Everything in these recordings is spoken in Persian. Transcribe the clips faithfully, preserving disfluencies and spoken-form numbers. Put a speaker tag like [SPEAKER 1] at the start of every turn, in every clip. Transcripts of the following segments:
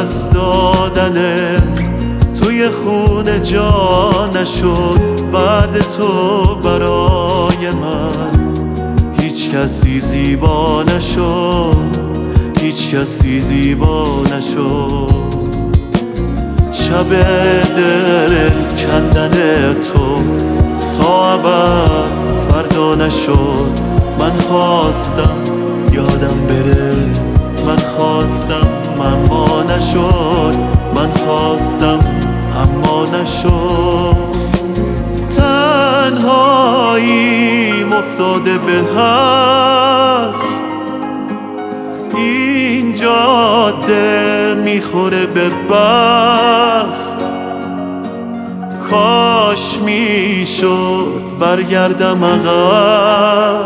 [SPEAKER 1] دست دادنت توی خونه جا نشد. بعد تو برای من هیچ کسی زیبا نشد، هیچ کسی زیبا نشد. شب دل کندن تو تا ابد فردا نشد. من خواستم یادم بره، من خواستم اما نشد، من خواستم اما نشد. تنهاییم افتاده به حرف، این جاده میخوره به برف. کاش میشد برگردم عقب،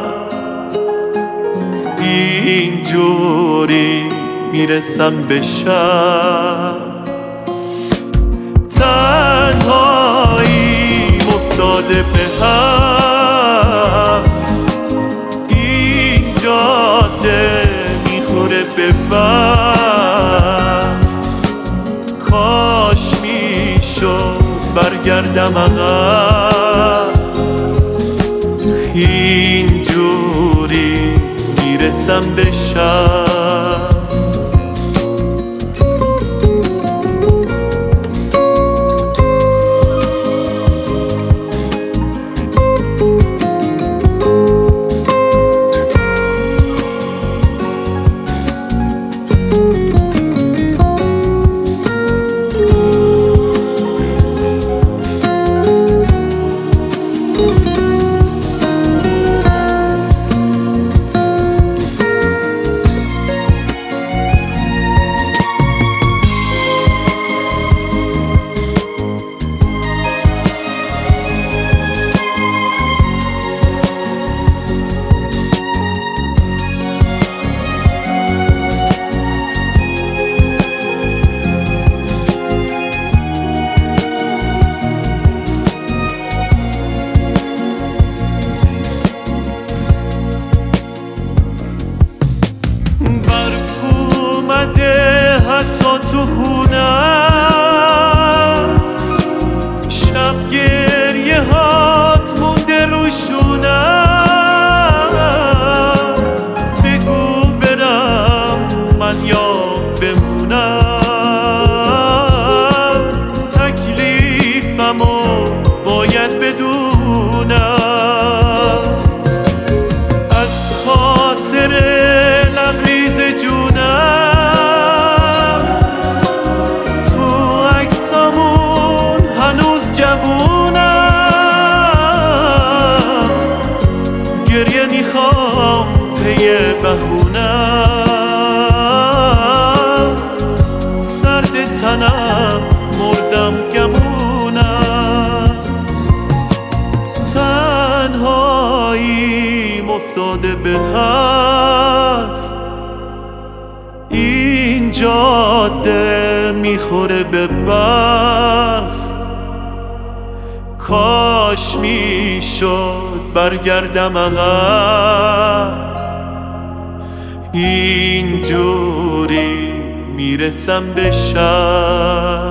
[SPEAKER 1] اینجوری میرسم به شب. تنهاییم افتاده به حرف، این جاده میخوره به برف. کاش میشد برگردم عقب، اینجوری میرسم به شب. حتی تو خونم شب گریه هات مونده روشونم. بگو برم من یا بمونم، تکلیفمو باید بدونم. از خاطر لبریز جونم گریه میخوام پی بهونم. سرد تنم مردم گمونم. تنهاییم افتاده به حرف، این جاده میخوره به برف. کاش میشد برگردم عقب، اینجوری میرسم به شب.